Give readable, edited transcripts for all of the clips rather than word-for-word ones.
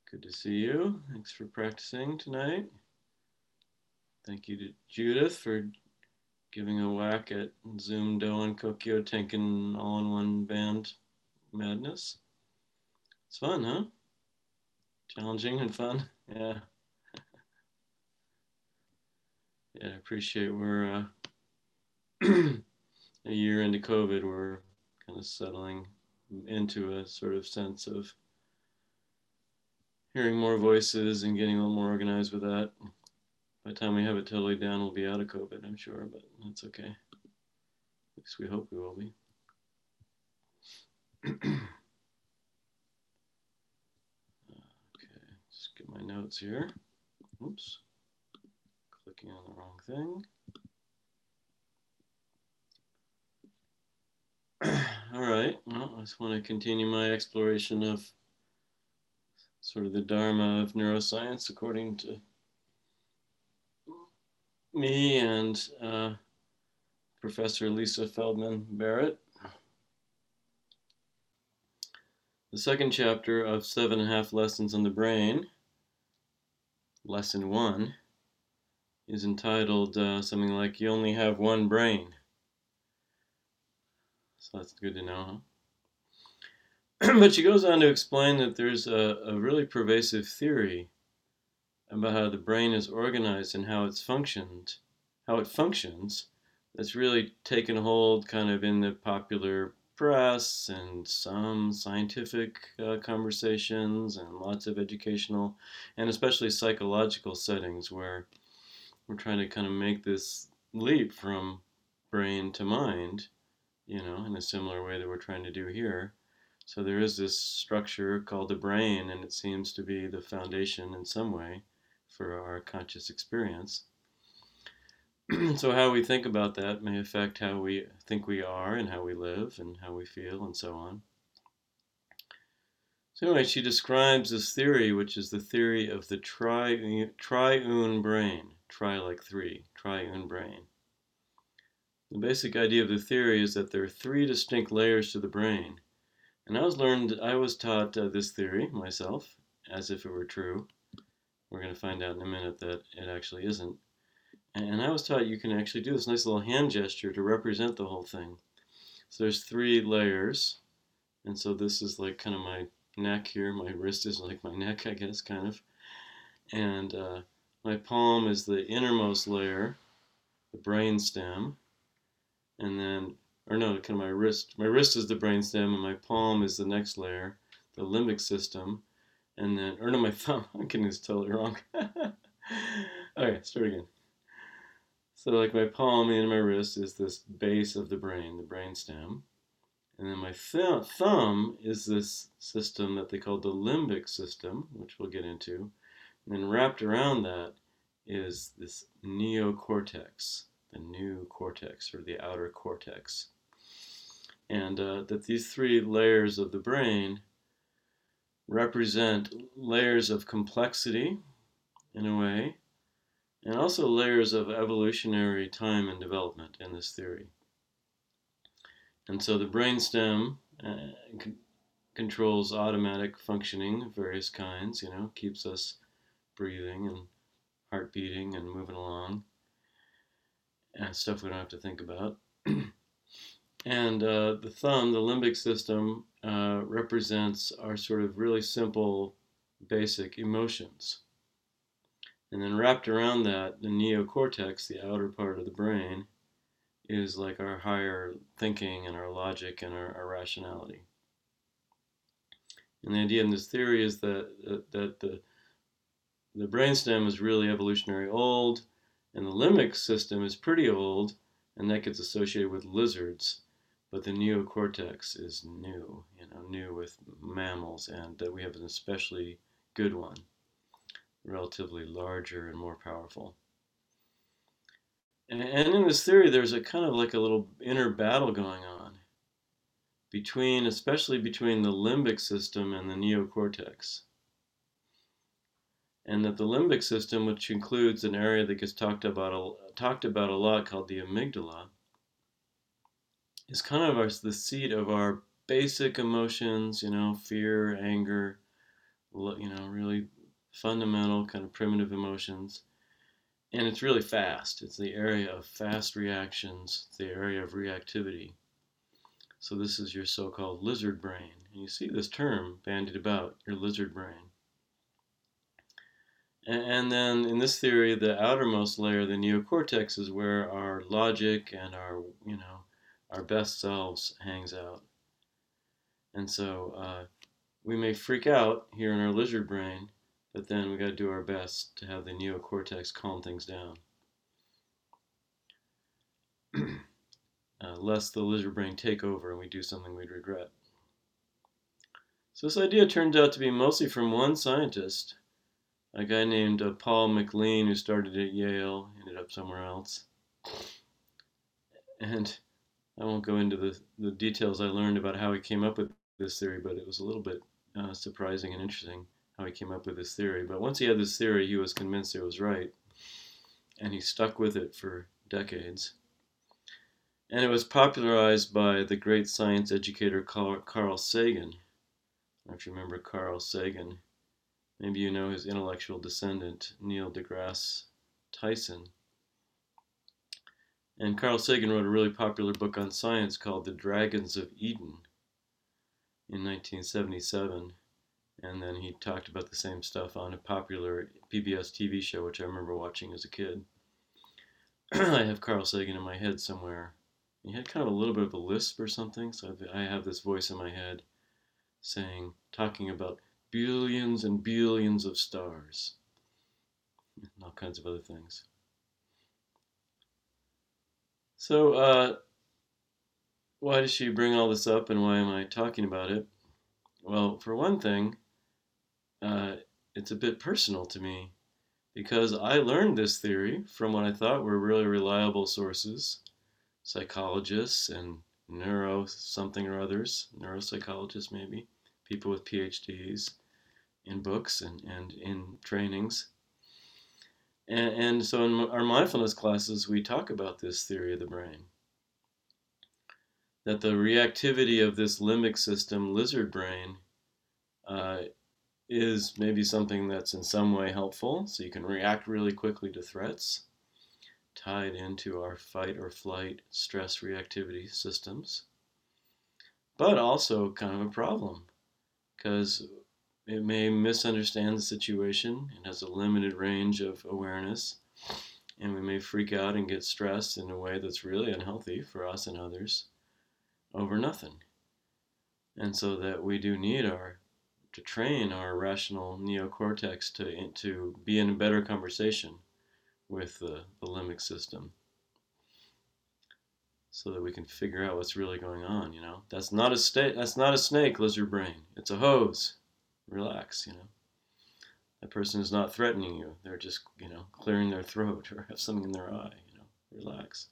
Good to see you. Thanks for practicing tonight. Thank you to Judith for giving a whack at Zoom Doan Kokyo Tenkin all-in-one band madness. It's fun, huh? Challenging and fun. Yeah. I appreciate we're a year into COVID. We're kind of settling into a sort of sense of hearing more voices and getting a little more organized with that. By the time we have it totally down, we'll be out of COVID, I'm sure, but that's okay. At least we hope we will be. Okay, just get my notes here. Oops, clicking on the wrong thing. All right, well, I just want to continue my exploration of sort of the Dharma of neuroscience according to me and Professor Lisa Feldman Barrett. The second chapter of 7.5 Lessons on the Brain, Lesson 1, is entitled something like, You Only Have One Brain. So that's good to know, huh? But she goes on to explain that there's a really pervasive theory about how the brain is organized and how it functions, that's really taken hold kind of in the popular press and some scientific conversations and lots of educational and especially psychological settings where we're trying to kind of make this leap from brain to mind, in a similar way that we're trying to do here. So there is this structure called the brain, and it seems to be the foundation in some way for our conscious experience. So how we think about that may affect how we think we are and how we live and how we feel and so on. So anyway, she describes this theory, which is the theory of the triune brain. Tri like three, triune brain. The basic idea of the theory is that there are three distinct layers to the brain. And I was taught this theory myself, as if it were true. We're going to find out in a minute that it actually isn't. And I was taught you can actually do this nice little hand gesture to represent the whole thing. So there's three layers. And so this is like kind of my neck here. My wrist is like my neck, I guess, kind of. And my palm is the innermost layer, the brain stem. And then, kind of my wrist. My wrist is the brain stem, and my palm is the next layer, the limbic system. And then, my thumb. I'm getting this totally wrong. Okay, start again. So like my palm and my wrist is this base of the brain stem. And then my thumb is this system that they call the limbic system, which we'll get into. And then wrapped around that is this neocortex, the new cortex or the outer cortex. And that these three layers of the brain represent layers of complexity in a way, and also layers of evolutionary time and development in this theory. And so the brainstem controls automatic functioning of various kinds, keeps us breathing and heart beating and moving along, and stuff we don't have to think about. And the thumb, the limbic system, represents our sort of really simple, basic emotions. And then wrapped around that, the neocortex, the outer part of the brain, is like our higher thinking and our logic and our rationality. And the idea in this theory is that the brainstem is really evolutionary old, and the limbic system is pretty old, and that gets associated with lizards. But the neocortex is new, new with mammals, and that we have an especially good one, relatively larger and more powerful. And in this theory, there's a kind of like a little inner battle going on especially between the limbic system and the neocortex. And that the limbic system, which includes an area that gets talked about a lot called the amygdala, is kind of the seat of our basic emotions, fear, anger, really fundamental, kind of primitive emotions. And it's really fast. It's the area of fast reactions, it's the area of reactivity. So this is your so-called lizard brain. And you see this term bandied about, your lizard brain. And then in this theory, the outermost layer, the neocortex, is where our logic and our best selves hangs out. And so we may freak out here in our lizard brain, but then we got to do our best to have the neocortex calm things down. Lest the lizard brain take over and we do something we'd regret. So this idea turns out to be mostly from one scientist, a guy named Paul MacLean, who started at Yale, ended up somewhere else. And I won't go into the details I learned about how he came up with this theory, but it was a little bit surprising and interesting how he came up with this theory. But once he had this theory, he was convinced it was right, and he stuck with it for decades. And it was popularized by the great science educator Carl Sagan. I don't know if you remember Carl Sagan. Maybe you know his intellectual descendant, Neil deGrasse Tyson. And Carl Sagan wrote a really popular book on science called The Dragons of Eden in 1977. And then he talked about the same stuff on a popular PBS TV show, which I remember watching as a kid. I have Carl Sagan in my head somewhere. He had kind of a little bit of a lisp or something, so I have this voice in my head talking about billions and billions of stars, and all kinds of other things. So, why does she bring all this up, and why am I talking about it? Well, for one thing, it's a bit personal to me, because I learned this theory from what I thought were really reliable sources, psychologists and neuro something or others, neuropsychologists maybe, people with PhDs, in books and in trainings. And so in our mindfulness classes, we talk about this theory of the brain. That the reactivity of this limbic system, lizard brain, is maybe something that's in some way helpful, so you can react really quickly to threats, tied into our fight or flight stress reactivity systems, but also kind of a problem, because it may misunderstand the situation. It has a limited range of awareness, and we may freak out and get stressed in a way that's really unhealthy for us and others over nothing. And so that we do need to train our rational neocortex to be in a better conversation with the limbic system, so that we can figure out what's really going on. That's not a snake, lizard brain. It's a hose. Relax. That person is not threatening you. They're just, clearing their throat or have something in their eye. Relax.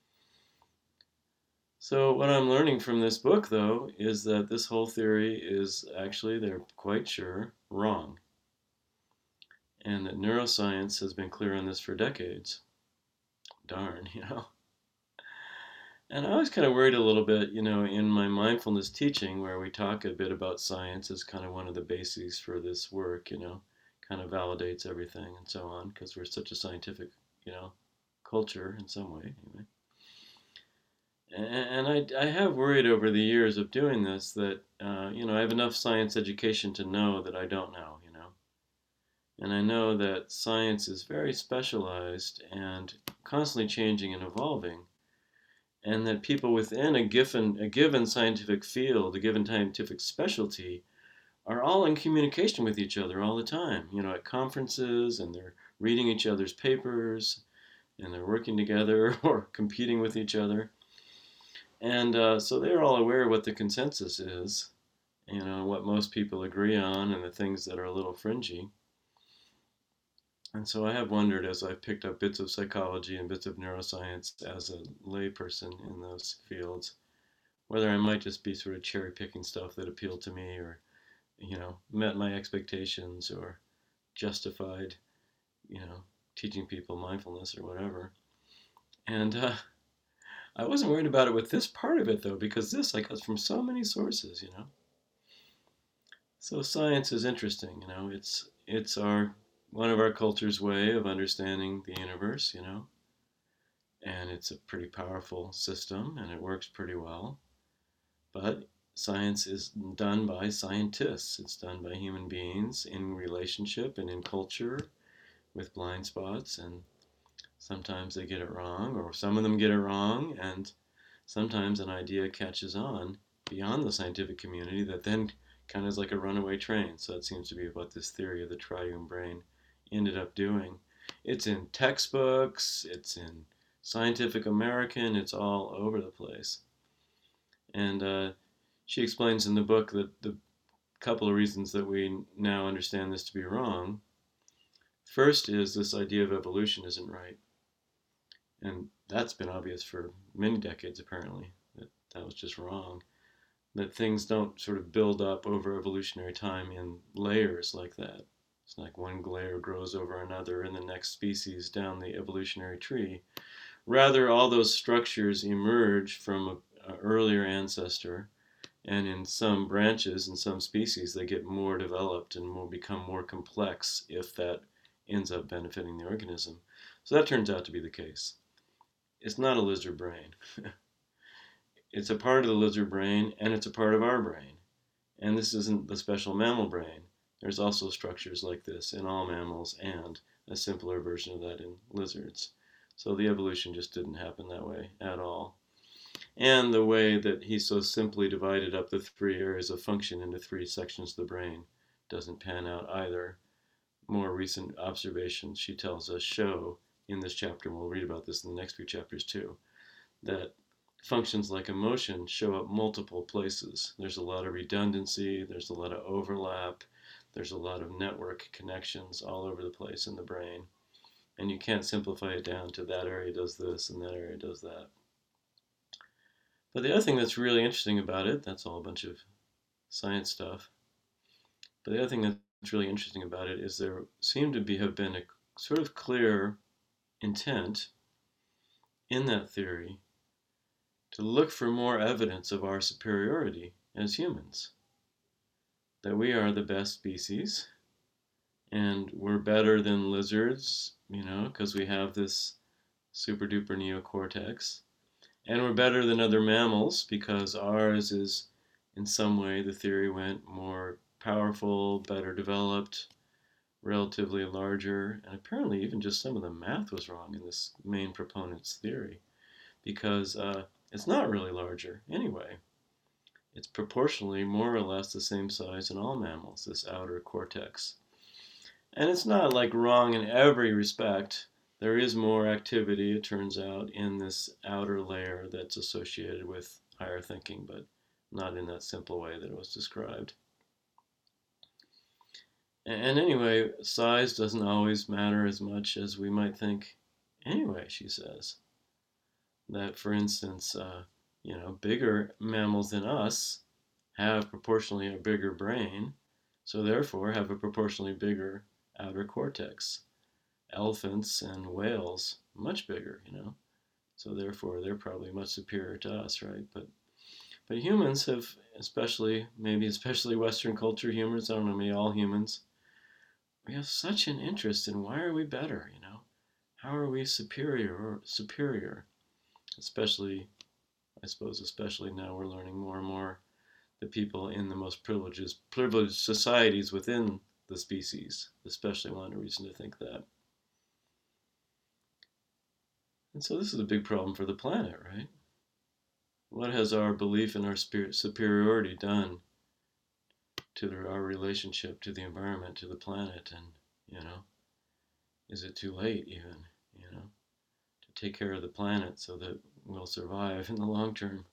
So what I'm learning from this book, though, is that this whole theory is actually, they're quite sure, wrong. And that neuroscience has been clear on this for decades. Darn. And I was kind of worried a little bit, in my mindfulness teaching, where we talk a bit about science as kind of one of the bases for this work, kind of validates everything and so on, because we're such a scientific, culture in some way, anyway. And I have worried over the years of doing this that, I have enough science education to know that I don't know, And I know that science is very specialized and constantly changing and evolving, and that people within a given scientific field, a given scientific specialty, are all in communication with each other all the time, at conferences, and they're reading each other's papers, and they're working together or competing with each other. And so they're all aware of what the consensus is, what most people agree on, and the things that are a little fringy. And so I have wondered, as I've picked up bits of psychology and bits of neuroscience as a layperson in those fields, whether I might just be sort of cherry picking stuff that appealed to me, or, met my expectations, or justified, teaching people mindfulness or whatever. And I wasn't worried about it with this part of it, though, because this I got from so many sources, So science is interesting, It's our one of our culture's way of understanding the universe, and it's a pretty powerful system and it works pretty well. But science is done by scientists. It's done by human beings in relationship and in culture with blind spots, and sometimes they get it wrong, or some of them get it wrong, and sometimes an idea catches on beyond the scientific community that then kind of is like a runaway train. So that seems to be what this theory of the triune brain ended up doing. It's in textbooks, it's in Scientific American, it's all over the place. And she explains in the book that the couple of reasons that we now understand this to be wrong. First is this idea of evolution isn't right. And that's been obvious for many decades, apparently, that was just wrong. That things don't sort of build up over evolutionary time in layers like that. It's like one layer grows over another in the next species down the evolutionary tree. Rather, all those structures emerge from an earlier ancestor, and in some branches, in some species, they get more developed and will become more complex if that ends up benefiting the organism. So that turns out to be the case. It's not a lizard brain. It's a part of the lizard brain, and it's a part of our brain. And this isn't the special mammal brain. There's also structures like this in all mammals and a simpler version of that in lizards. So the evolution just didn't happen that way at all. And the way that he so simply divided up the three areas of function into three sections of the brain doesn't pan out either. More recent observations, she tells us, show in this chapter, and we'll read about this in the next few chapters too, that functions like emotion show up multiple places. There's a lot of redundancy, there's a lot of overlap, there's a lot of network connections all over the place in the brain. And you can't simplify it down to that area does this and that area does that. But the other thing that's really interesting about it, that's all a bunch of science stuff, but the other thing that's really interesting about it is there seemed to have been a sort of clear intent in that theory to look for more evidence of our superiority as humans. That we are the best species, and we're better than lizards, because we have this super duper neocortex. And we're better than other mammals because ours is, in some way, the theory went, more powerful, better developed, relatively larger, and apparently even just some of the math was wrong in this main proponent's theory because it's not really larger anyway. It's proportionally more or less the same size in all mammals, this outer cortex. And it's not like wrong in every respect. There is more activity, it turns out, in this outer layer that's associated with higher thinking, but not in that simple way that it was described. And anyway, size doesn't always matter as much as we might think anyway, she says. That, for instance, bigger mammals than us have proportionally a bigger brain, so therefore have a proportionally bigger outer cortex. Elephants and whales, much bigger, so therefore they're probably much superior to us, right? But humans have, especially Western culture humans, I don't know, maybe all humans, we have such an interest in why are we better, How are we superior, especially, I suppose, especially now we're learning more and more the people in the most privileged societies within the species, especially want a reason to think that. And so this is a big problem for the planet, right? What has our belief in our superiority done to our relationship to the environment, to the planet? And, is it too late even, to take care of the planet so that we'll survive in the long term?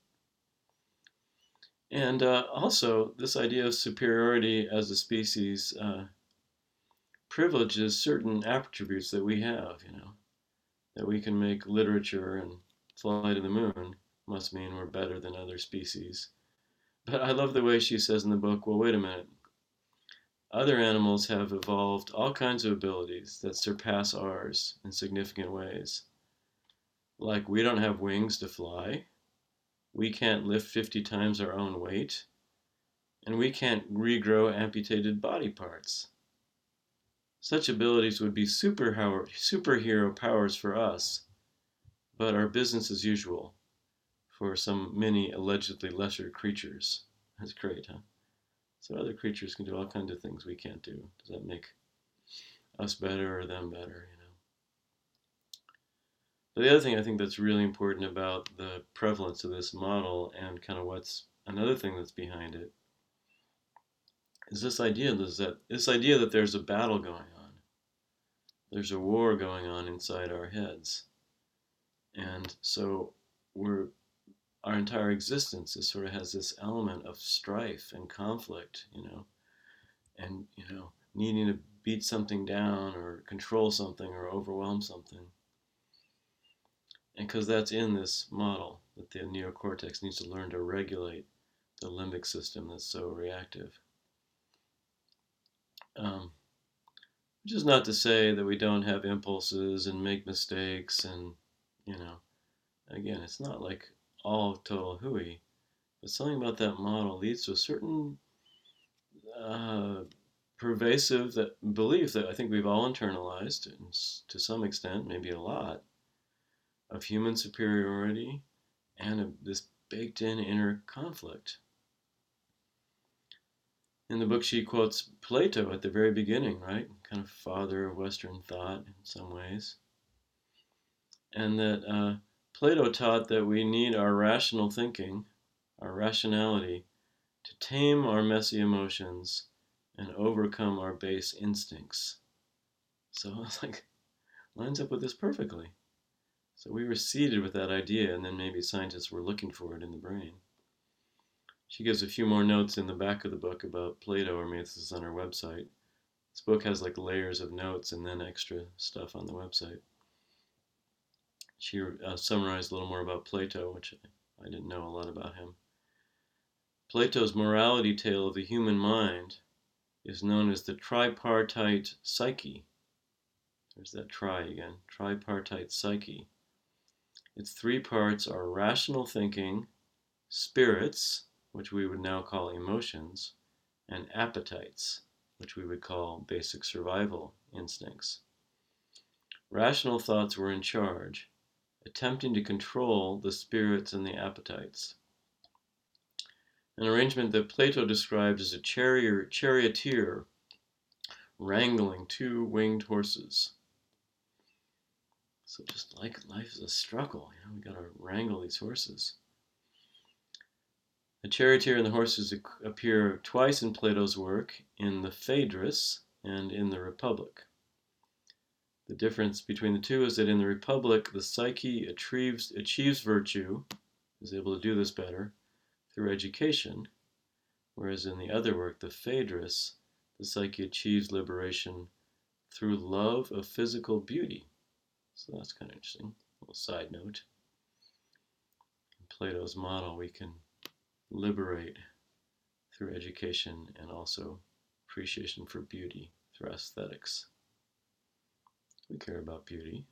And also, this idea of superiority as a species privileges certain attributes that we have, that we can make literature and fly to the moon must mean we're better than other species. But I love the way she says in the book, well, wait a minute. Other animals have evolved all kinds of abilities that surpass ours in significant ways. Like we don't have wings to fly. We can't lift 50 times our own weight. and we can't regrow amputated body parts. Such abilities would be superhero powers for us, but are business as usual for some many allegedly lesser creatures. That's great, huh? So other creatures can do all kinds of things we can't do. Does that make us better or them better, you know? But the other thing I think that's really important about the prevalence of this model and kind of what's another thing that's behind it is this idea that there's a battle going on. There's a war going on inside our heads. And so our entire existence is sort of has this element of strife and conflict, and needing to beat something down or control something or overwhelm something. And because that's in this model, that the neocortex needs to learn to regulate the limbic system that's so reactive. Which is not to say that we don't have impulses and make mistakes and, again, it's not like all total hooey, but something about that model leads to a certain pervasive belief that I think we've all internalized to some extent, maybe a lot, of human superiority and this baked-in inner conflict. In the book, she quotes Plato at the very beginning, right? Kind of father of Western thought in some ways. And that Plato taught that we need our rational thinking, our rationality, to tame our messy emotions and overcome our base instincts. So it's like, lines up with this perfectly. So we were seeded with that idea, and then maybe scientists were looking for it in the brain. She gives a few more notes in the back of the book about Plato, or maybe this is on her website. This book has like layers of notes and then extra stuff on the website. She summarized a little more about Plato, which I didn't know a lot about him. Plato's morality tale of the human mind is known as the tripartite psyche. There's that tri again, tripartite psyche. Its three parts are rational thinking, spirits, which we would now call emotions, and appetites, which we would call basic survival instincts. Rational thoughts were in charge, attempting to control the spirits and the appetites. An arrangement that Plato described as a charioteer wrangling two winged horses. So just like life is a struggle, we got to wrangle these horses. The charioteer and the horses appear twice in Plato's work, in the Phaedrus and in the Republic. The difference between the two is that in the Republic, the psyche achieves virtue, is able to do this better, through education, whereas in the other work, the Phaedrus, the psyche achieves liberation through love of physical beauty. So that's kind of interesting. A little side note. In Plato's model, we can liberate through education and also appreciation for beauty through aesthetics. We care about beauty.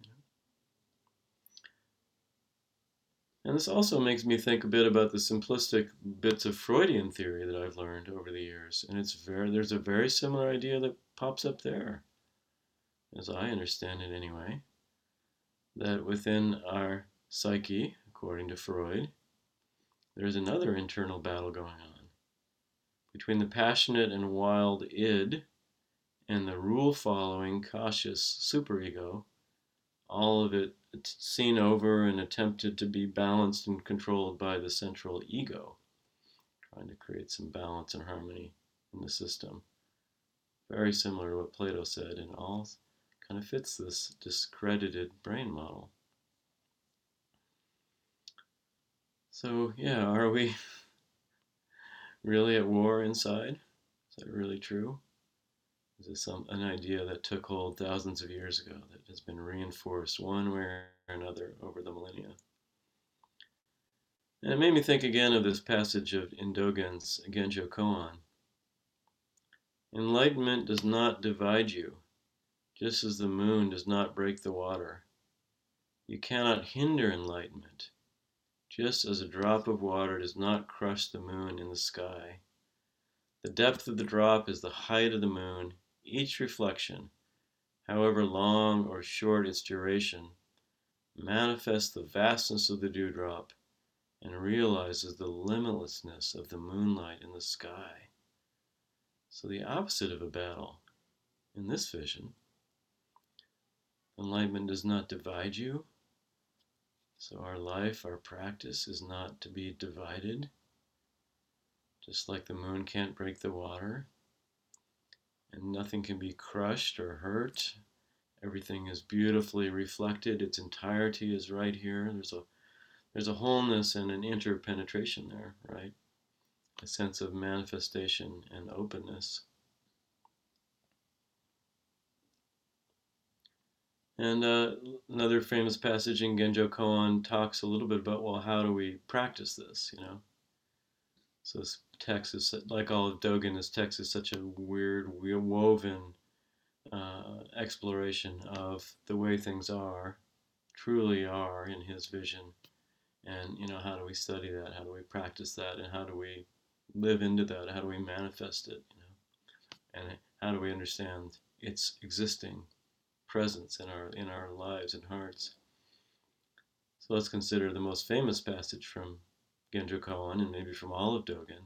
And this also makes me think a bit about the simplistic bits of Freudian theory that I've learned over the years. And there's a very similar idea that pops up there, as I understand it anyway, that within our psyche, according to Freud, there's another internal battle going on between the passionate and wild id and the rule-following, cautious superego, all of it seen over and attempted to be balanced and controlled by the central ego, trying to create some balance and harmony in the system. Very similar to what Plato said, and all kind of fits this discredited brain model. So, yeah, are we really at war inside? Is that really true? Is this an idea that took hold thousands of years ago that has been reinforced one way or another over the millennia? And it made me think again of this passage in Dogen's Genjo Koan. Enlightenment does not divide you, just as the moon does not break the water. You cannot hinder enlightenment, just as a drop of water does not crush the moon in the sky. The depth of the drop is the height of the moon. Each reflection, however long or short its duration, manifests the vastness of the dewdrop and realizes the limitlessness of the moonlight in the sky. So the opposite of a battle in this vision. Enlightenment does not divide you. So our life, our practice is not to be divided. Just like the moon can't break the water, and nothing can be crushed or hurt. Everything is beautifully reflected. Its entirety is right here. There's a wholeness and an interpenetration there, right? A sense of manifestation and openness. And another famous passage in Genjo Koan talks a little bit about, well, how do we practice this, you know? So this text is, like all of Dogen, this text is such a weird, woven exploration of the way things are, truly are in his vision. And, you know, how do we study that? How do we practice that? And how do we live into that? How do we manifest it, you know? And how do we understand its existing presence in our lives and hearts? So let's consider the most famous passage from Genjo Koan, and maybe from all of Dogen.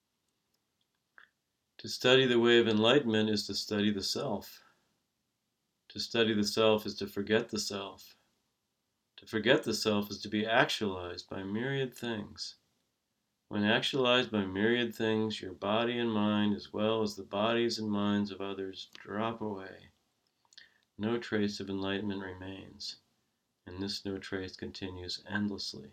To study the way of enlightenment is to study the self. To study the self is to forget the self. To forget the self is to be actualized by myriad things. When actualized by myriad things, your body and mind, as well as the bodies and minds of others, drop away. No trace of enlightenment remains, and this no trace continues endlessly.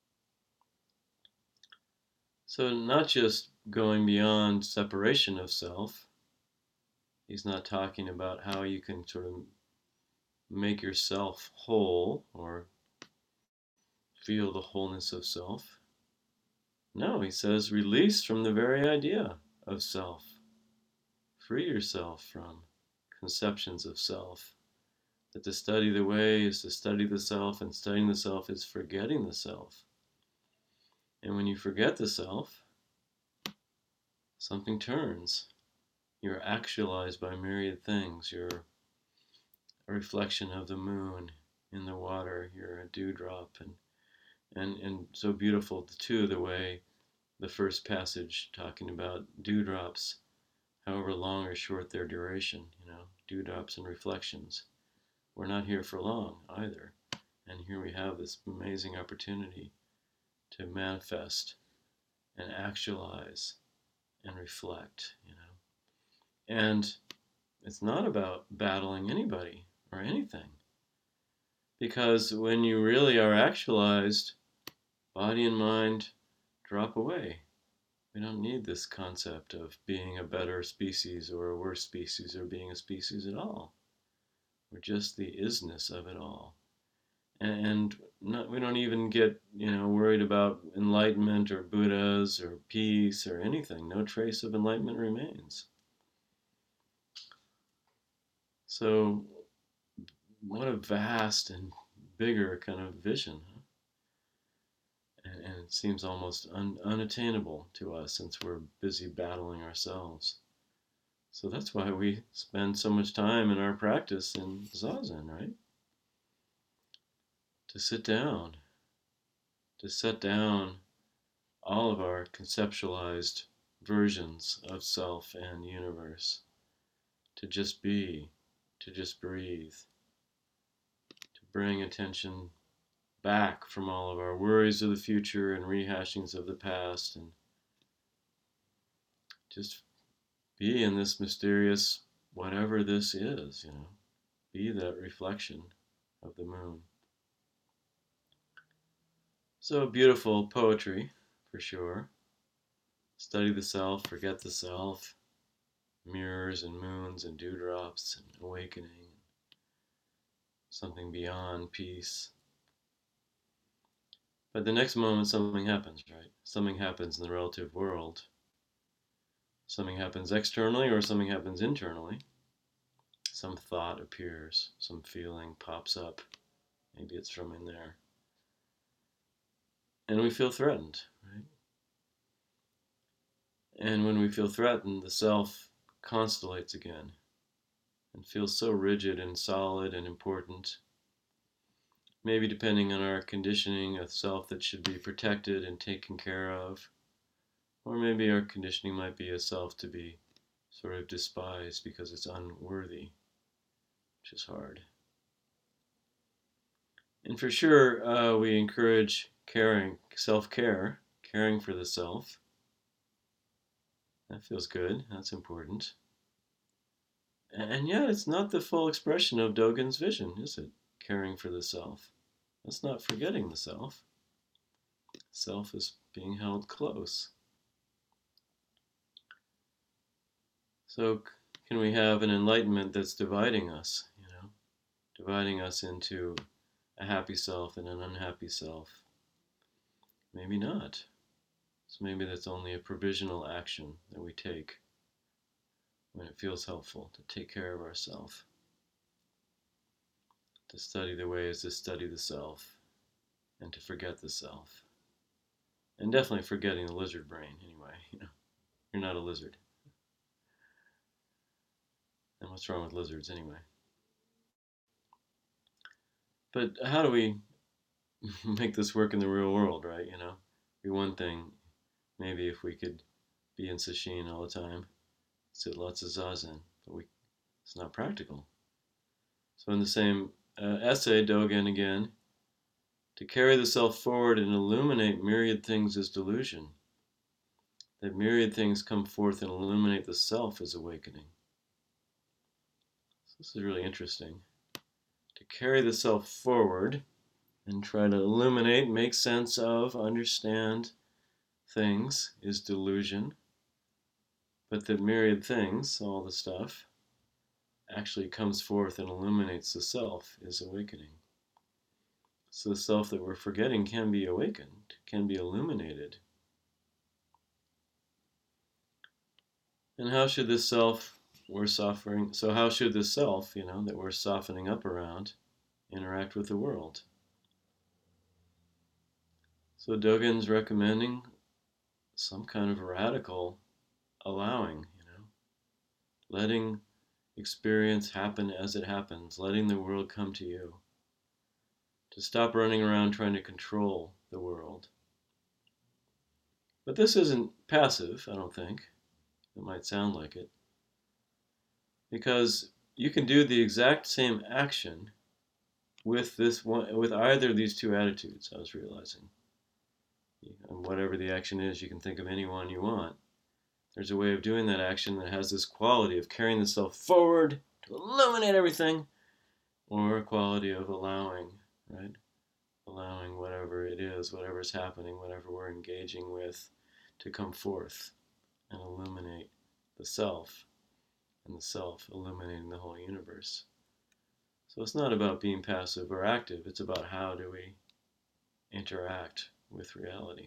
So not just going beyond separation of self. He's not talking about how you can sort of make yourself whole or feel the wholeness of self. No, he says release from the very idea of self. Free yourself from conceptions of self. That to study the way is to study the self, and studying the self is forgetting the self. And when you forget the self, something turns. You're actualized by myriad things. You're a reflection of the moon in the water. You're a dewdrop. And so beautiful, too, the way the first passage talking about dewdrops, however long or short their duration, you know, dewdrops and reflections. We're not here for long either. And here we have this amazing opportunity to manifest and actualize and reflect, you know. And it's not about battling anybody or anything. Because when you really are actualized, body and mind drop away. We don't need this concept of being a better species or a worse species or being a species at all. We're just the isness of it all. And we don't even get, you know, worried about enlightenment or Buddhas or peace or anything. No trace of enlightenment remains. So what a vast and bigger kind of vision. Huh? And it seems almost unattainable to us since we're busy battling ourselves. So that's why we spend so much time in our practice in Zazen, right? To sit down, to set down all of our conceptualized versions of self and universe, to just be, to just breathe, to bring attention back from all of our worries of the future and rehashings of the past, and just be in this mysterious whatever this is, you know, be that reflection of the moon. So beautiful poetry, for sure. Study the self, forget the self, mirrors and moons and dewdrops and awakening, something beyond peace. But the next moment something happens, right? Something happens in the relative world. Something happens externally or something happens internally. Some thought appears, some feeling pops up. Maybe it's from in there. And we feel threatened, right? And when we feel threatened, the self constellates again and feels so rigid and solid and important. Maybe depending on our conditioning, a self that should be protected and taken care of. Or maybe our conditioning might be a self to be sort of despised because it's unworthy, which is hard. And for sure, we encourage caring, self-care, caring for the self. That feels good. That's important. And yet, it's not the full expression of Dogen's vision, is it? Caring for the self. That's not forgetting the self. Self is being held close. So, can we have an enlightenment that's dividing us, dividing us into a happy self and an unhappy self? Maybe not. So maybe that's only a provisional action that we take when it feels helpful to take care of ourselves. To study the way is to study the self and to forget the self. And definitely forgetting the lizard brain anyway. You're not a lizard. And what's wrong with lizards anyway? But how do we make this work in the real world, right? Be one thing, maybe if we could be in sesshin all the time, sit lots of zazen, but it's not practical. So in the same essay, Dogen again, to carry the self forward and illuminate myriad things is delusion. That myriad things come forth and illuminate the self is awakening. So this is really interesting. To carry the self forward and try to illuminate, make sense of, understand things is delusion. But that myriad things, all the stuff, actually comes forth and illuminates the self is awakening. So the self that we're forgetting can be awakened, can be illuminated. And how should this self we're suffering, so how should this self, that we're softening up around, interact with the world? So Dogen's recommending some kind of radical allowing, letting experience happen as it happens, letting the world come to you. To stop running around trying to control the world. But this isn't passive, I don't think. It might sound like it. Because you can do the exact same action with with either of these two attitudes, I was realizing. And whatever the action is, you can think of any one you want. There's a way of doing that action that has this quality of carrying the self forward to illuminate everything, or a quality of allowing, right? Allowing whatever it is, whatever's happening, whatever we're engaging with, to come forth and illuminate the self, and the self illuminating the whole universe. So it's not about being passive or active, it's about how do we interact with reality.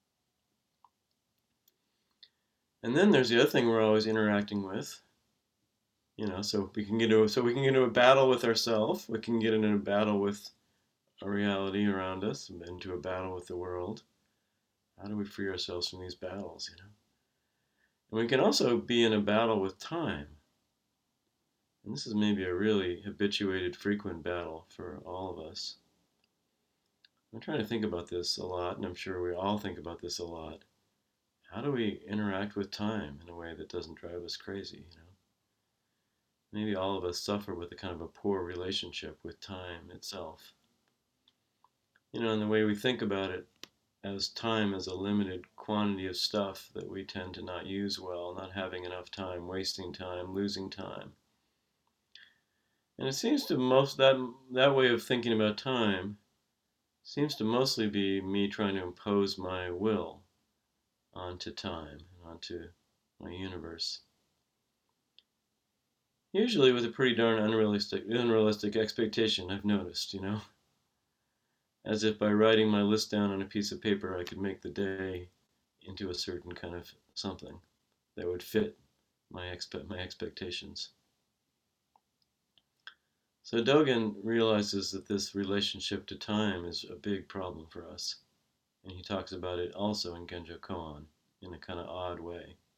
And then there's the other thing we're always interacting with. So we can get into a battle with ourselves, we can get into a battle with our reality around us, and into a battle with the world. How do we free ourselves from these battles, And we can also be in a battle with time. And this is maybe a really habituated, frequent battle for all of us. I'm trying to think about this a lot, and I'm sure we all think about this a lot. How do we interact with time in a way that doesn't drive us crazy, Maybe all of us suffer with a kind of a poor relationship with time itself. And the way we think about it as time as a limited quantity of stuff that we tend to not use well, not having enough time, wasting time, losing time. And it seems to that way of thinking about time seems to mostly be me trying to impose my will onto time, onto my universe. Usually with a pretty darn unrealistic expectation, I've noticed, As if by writing my list down on a piece of paper, I could make the day into a certain kind of something that would fit my expectations. So Dogen realizes that this relationship to time is a big problem for us. And he talks about it also in Genjo Koan in a kind of odd way.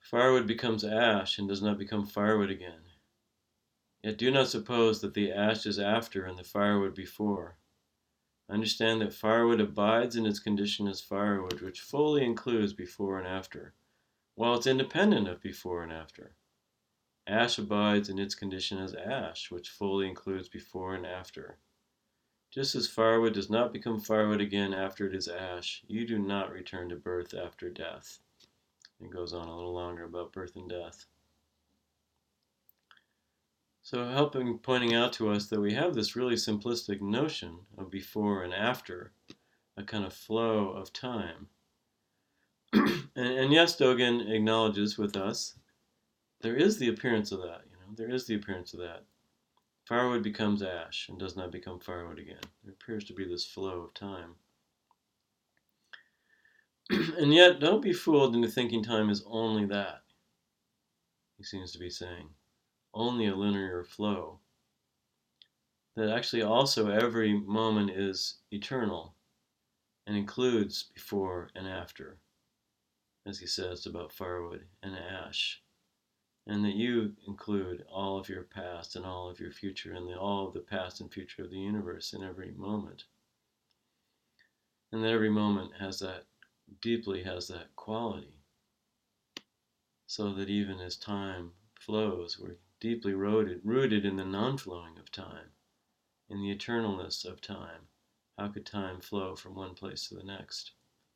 Firewood becomes ash and does not become firewood again. Yet do not suppose that the ash is after and the firewood before. Understand that firewood abides in its condition as firewood, which fully includes before and after, while it's independent of before and after. Ash abides in its condition as ash, which fully includes before and after. Just as firewood does not become firewood again after it is ash, you do not return to birth after death. It goes on a little longer about birth and death. So pointing out to us that we have this really simplistic notion of before and after, a kind of flow of time. and yes, Dogen acknowledges with us, there is the appearance of that, there is the appearance of that. Firewood becomes ash and does not become firewood again. There appears to be this flow of time. And yet, don't be fooled into thinking time is only that, he seems to be saying. Only a linear flow. That actually also every moment is eternal and includes before and after, as he says about firewood and ash. And that you include all of your past and all of your future and all of the past and future of the universe in every moment. And that every moment deeply has that quality. So that even as time flows, we're deeply rooted in the non-flowing of time, in the eternalness of time. How could time flow from one place to the next?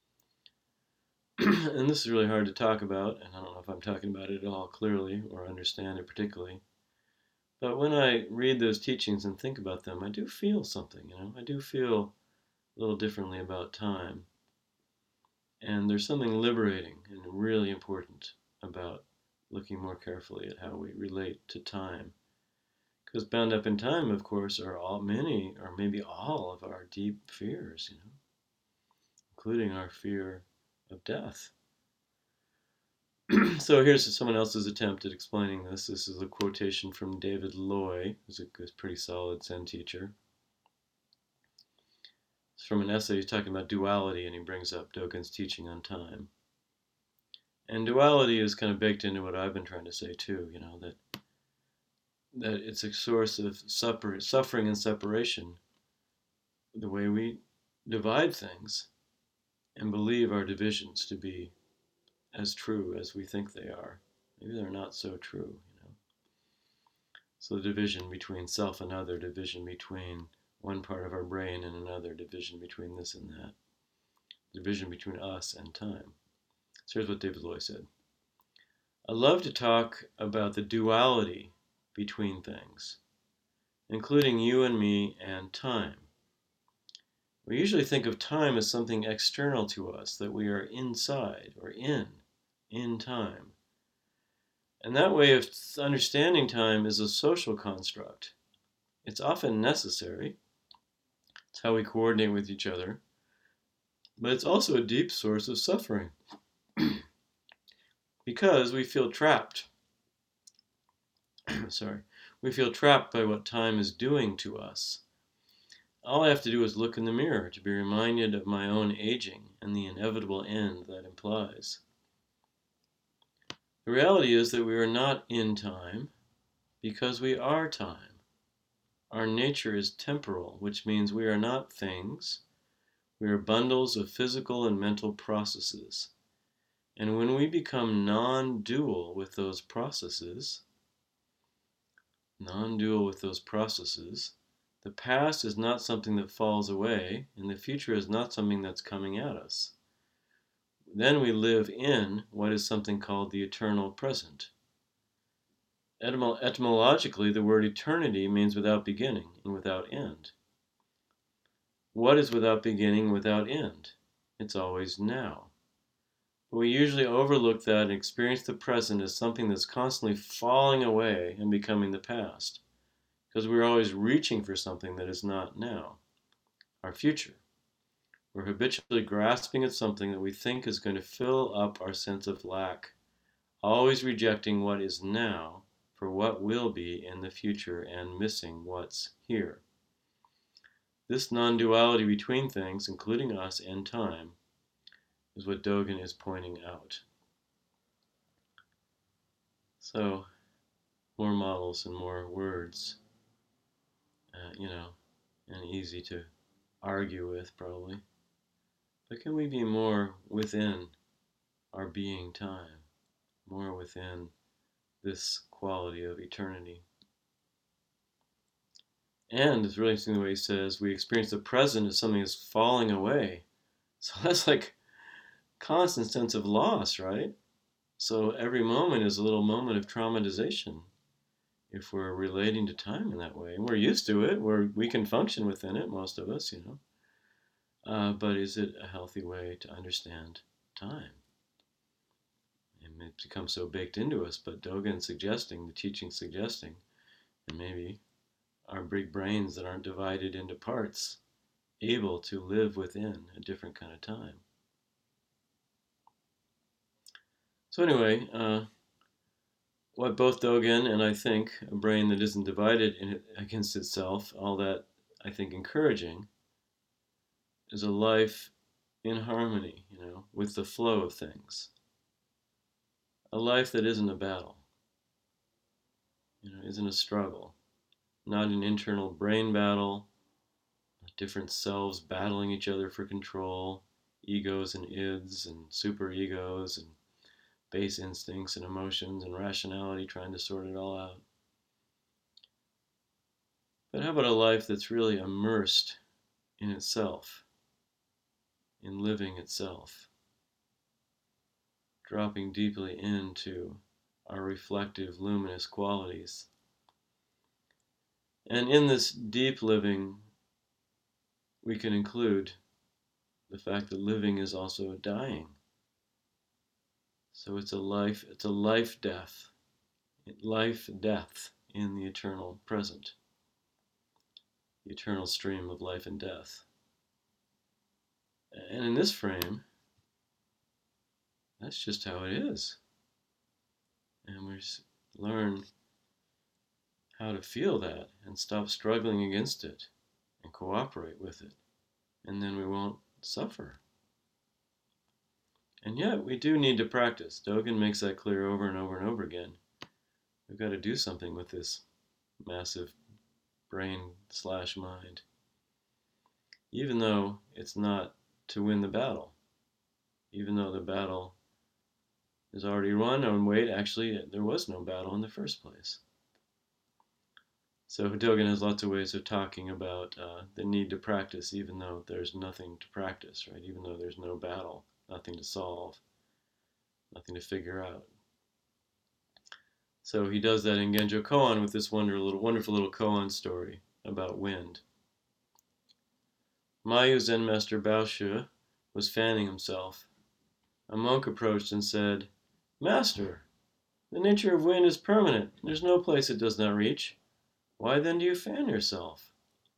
And this is really hard to talk about, and I don't know if I'm talking about it at all clearly or understand it particularly. But when I read those teachings and think about them, I do feel something, I do feel a little differently about time. And there's something liberating and really important about looking more carefully at how we relate to time. Because bound up in time, of course, are many, or maybe all of our deep fears, including our fear of death. So here's someone else's attempt at explaining this. This is a quotation from David Loy, who's a pretty solid Zen teacher. It's from an essay he's talking about duality, and he brings up Dogen's teaching on time. And duality is kind of baked into what I've been trying to say too, that it's a source of suffering and separation, the way we divide things and believe our divisions to be as true as we think they are. Maybe they're not so true, So the division between self and other, division between one part of our brain and another, division between this and that, division between us and time. So here's what David Loy said. I love to talk about the duality between things, including you and me and time. We usually think of time as something external to us, that we are inside or in time. And that way of understanding time is a social construct. It's often necessary. It's how we coordinate with each other. But it's also a deep source of suffering. Because we feel trapped. We feel trapped by what time is doing to us. All I have to do is look in the mirror to be reminded of my own aging and the inevitable end that implies. The reality is that we are not in time because we are time. Our nature is temporal, which means we are not things. We are bundles of physical and mental processes. And when we become non-dual with those processes, the past is not something that falls away, and the future is not something that's coming at us. Then we live in what is something called the eternal present. Etymologically, the word eternity means without beginning and without end. What is without beginning, without end? It's always now. But we usually overlook that and experience the present as something that's constantly falling away and becoming the past, because we're always reaching for something that is not now, our future. We're habitually grasping at something that we think is going to fill up our sense of lack, always rejecting what is now for what will be in the future and missing what's here. This non-duality between things, including us and time, is what Dogen is pointing out. So, more models and more words, and easy to argue with, probably. But can we be more within our being time, more within this quality of eternity? And it's really interesting the way he says we experience the present as something that's falling away. So that's like constant sense of loss, right? So every moment is a little moment of traumatization if we're relating to time in that way. And we're used to it, we can function within it, most of us, But is it a healthy way to understand time? And it becomes so baked into us, but Dogen suggesting, the teaching suggesting, and maybe our big brains that aren't divided into parts, able to live within a different kind of time. So anyway, what both Dogen and I think a brain that isn't divided against itself, all that I think encouraging, is a life in harmony, with the flow of things. A life that isn't a battle, isn't a struggle, not an internal brain battle, different selves battling each other for control, egos and ids and super egos and base instincts and emotions and rationality trying to sort it all out. But how about a life that's really immersed in itself, in living itself, dropping deeply into our reflective, luminous qualities? And in this deep living, we can include the fact that living is also dying. So it's a life-death in the eternal present, the eternal stream of life and death. And in this frame, that's just how it is. And we learn how to feel that and stop struggling against it and cooperate with it. And then we won't suffer. And yet, we do need to practice. Dogen makes that clear over and over and over again. We've got to do something with this massive brain/mind. Even though it's not to win the battle. Even though the battle is already won, and wait, actually, there was no battle in the first place. So Dogen has lots of ways of talking about the need to practice, even though there's nothing to practice, right? Even though there's no battle, nothing to solve, nothing to figure out. So he does that in Genjo Koan with this wonderful little koan story about wind. Mayu Zen Master Baoshu was fanning himself. A monk approached and said, "Master, the nature of wind is permanent. There's no place it does not reach. Why then do you fan yourself?"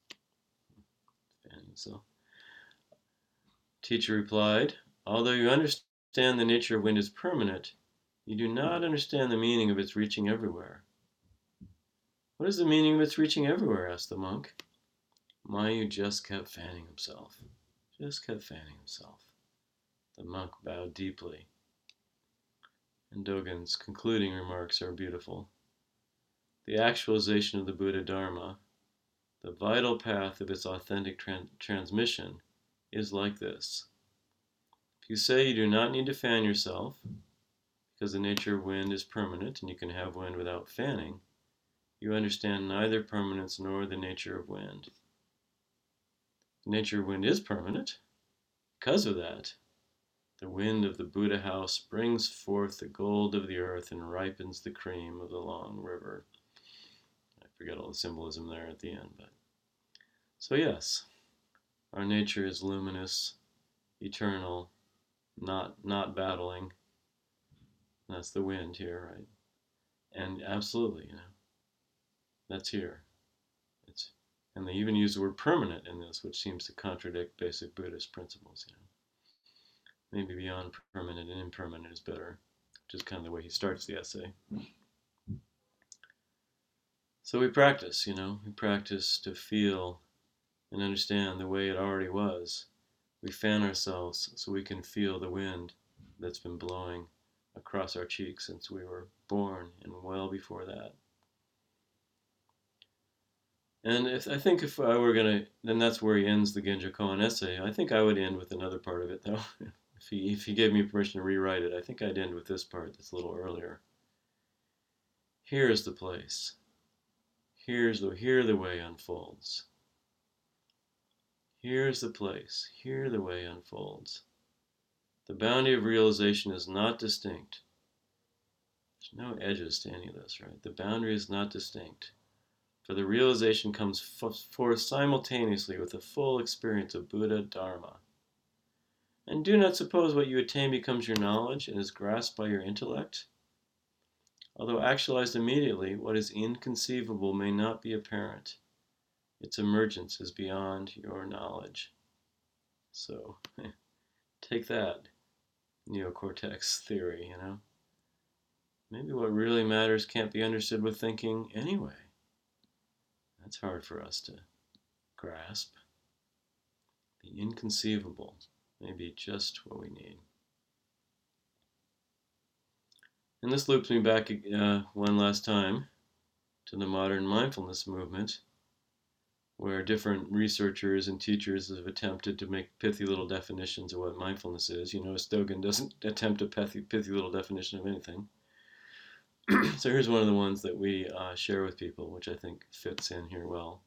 Fan yourself. Teacher replied, "Although you understand the nature of wind is permanent, you do not understand the meaning of its reaching everywhere." "What is the meaning of its reaching everywhere?" asked the monk. Mayu just kept fanning himself. Just kept fanning himself. The monk bowed deeply. And Dogen's concluding remarks are beautiful. The actualization of the Buddha Dharma, the vital path of its authentic transmission, is like this. If you say you do not need to fan yourself, because the nature of wind is permanent and you can have wind without fanning, you understand neither permanence nor the nature of wind. The nature of wind is permanent. Because of that, the wind of the Buddha house brings forth the gold of the earth and ripens the cream of the long river. I forget all the symbolism there at the end, but so yes, our nature is luminous, eternal, not battling. That's the wind here, right? And absolutely, that's here. And they even use the word permanent in this, which seems to contradict basic Buddhist principles. Maybe beyond permanent and impermanent is better, which is kind of the way he starts the essay. So we practice, we practice to feel and understand the way it already was. We fan ourselves so we can feel the wind that's been blowing across our cheeks since we were born and well before that. And I think if I were going to, then that's where he ends the Genjo Koan essay. I think I would end with another part of it, though. If he gave me permission to rewrite it, I think I'd end with this part that's a little earlier. Here is the place. Here the way unfolds. Here's the place. Here the way unfolds. The boundary of realization is not distinct. There's no edges to any of this, right? The boundary is not distinct. For the realization comes forth simultaneously with a full experience of Buddha Dharma. And do not suppose what you attain becomes your knowledge and is grasped by your intellect. Although actualized immediately, what is inconceivable may not be apparent. Its emergence is beyond your knowledge. So, take that, neocortex theory, Maybe what really matters can't be understood with thinking anyway. That's hard for us to grasp. The inconceivable may be just what we need. And this loops me back one last time to the modern mindfulness movement, where different researchers and teachers have attempted to make pithy little definitions of what mindfulness is. You notice Dogen doesn't attempt a pithy little definition of anything. So here's one of the ones that we share with people, which I think fits in here well.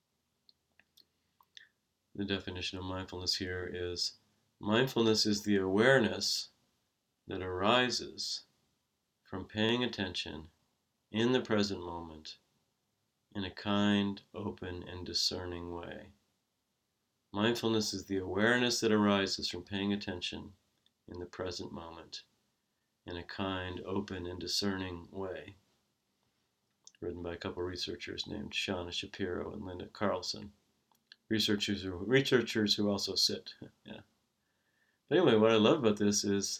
The definition of mindfulness here is, mindfulness is the awareness that arises from paying attention in the present moment in a kind, open, and discerning way. Mindfulness is the awareness that arises from paying attention in the present moment in a kind, open, and discerning way. Written by a couple of researchers named Shauna Shapiro and Linda Carlson. Researchers who also sit. Yeah. But anyway, what I love about this is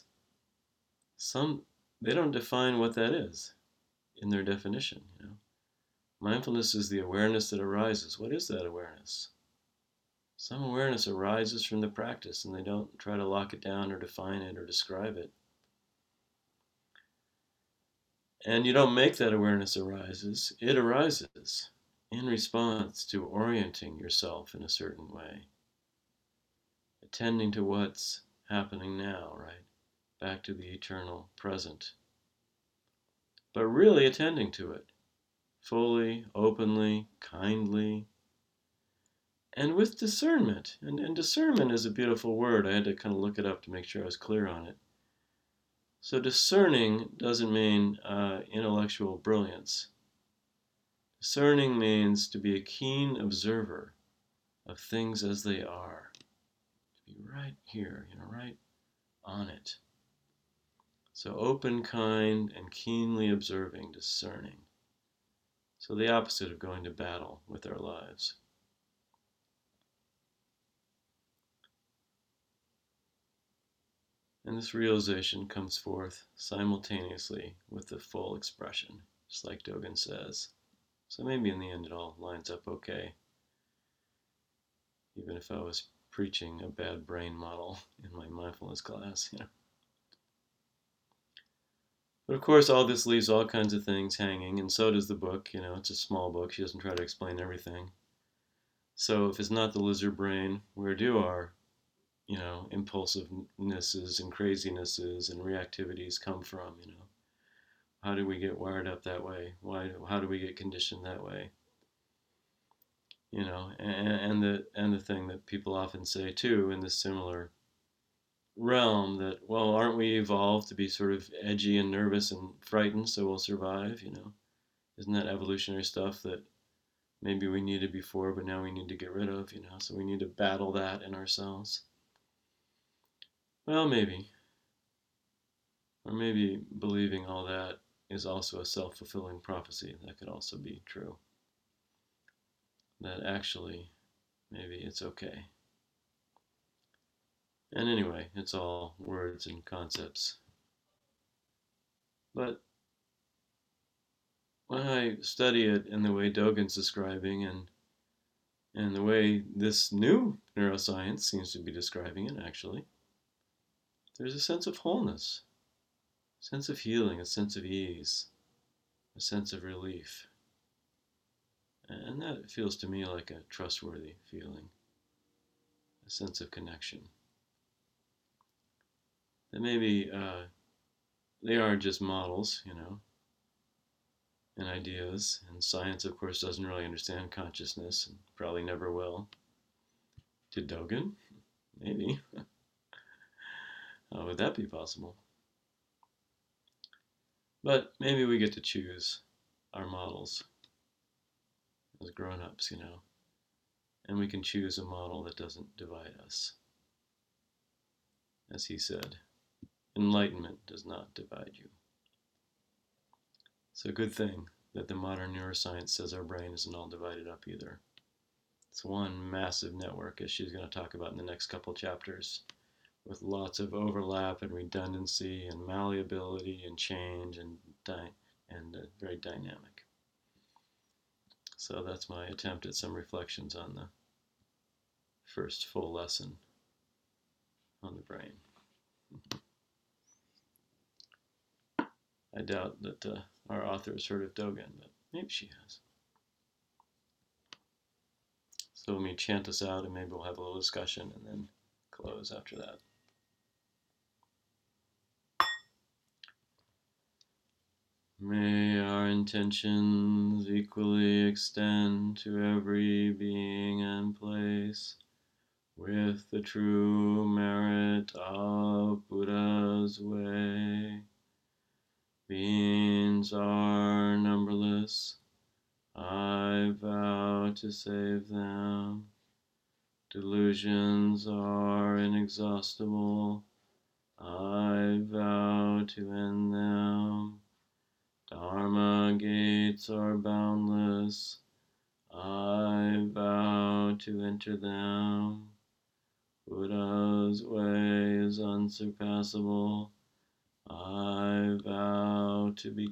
they don't define what that is in their definition. Mindfulness is the awareness that arises. What is that awareness? Some awareness arises from the practice, and they don't try to lock it down or define it or describe it. And you don't make that awareness arises. It arises in response to orienting yourself in a certain way. Attending to what's happening now, right? Back to the eternal present. But really attending to it. Fully, openly, kindly, and with discernment. And discernment is a beautiful word. I had to kind of look it up to make sure I was clear on it. So discerning doesn't mean intellectual brilliance. Discerning means to be a keen observer of things as they are. To be right here, right on it. So open, kind, and keenly observing, discerning. So the opposite of going to battle with our lives. And this realization comes forth simultaneously with the full expression, just like Dogen says. So maybe in the end it all lines up okay, even if I was preaching a bad brain model in my mindfulness class, But of course, all this leaves all kinds of things hanging, and so does the book. It's a small book. She doesn't try to explain everything. So if it's not the lizard brain, where do our impulsivenesses and crazinesses and reactivities come from, How do we get wired up that way? How do we get conditioned that way? And the thing that people often say too in this similar realm, that, well, aren't we evolved to be sort of edgy and nervous and frightened so we'll survive, Isn't that evolutionary stuff that maybe we needed before but now we need to get rid of, So we need to battle that in ourselves. Well, maybe. Or maybe believing all that is also a self-fulfilling prophecy. That could also be true. That actually, maybe it's okay. And anyway, it's all words and concepts. But when I study it in the way Dogen's describing and the way this new neuroscience seems to be describing it, actually, there's a sense of wholeness. sense of healing, a sense of ease, a sense of relief. And that feels to me like a trustworthy feeling, a sense of connection. That maybe they are just models, and ideas, and science, of course, doesn't really understand consciousness and probably never will. Did Dogen? Maybe. How would that be possible? But maybe we get to choose our models as grown-ups, and we can choose a model that doesn't divide us. As he said, enlightenment does not divide you. It's a good thing that the modern neuroscience says our brain isn't all divided up either. It's one massive network, as she's going to talk about in the next couple chapters, with lots of overlap and redundancy and malleability and change and very dynamic. So that's my attempt at some reflections on the first full lesson on the brain. I doubt that our author has heard of Dogen, but maybe she has. So let me chant us out and maybe we'll have a little discussion and then close after that. May our intentions equally extend to every being and place with the true merit of Buddha's way. Beings are numberless, I vow to save them. Delusions are inexhaustible, I vow to end them. Dharma gates are boundless, I vow to enter them. Buddha's way is unsurpassable, I vow to be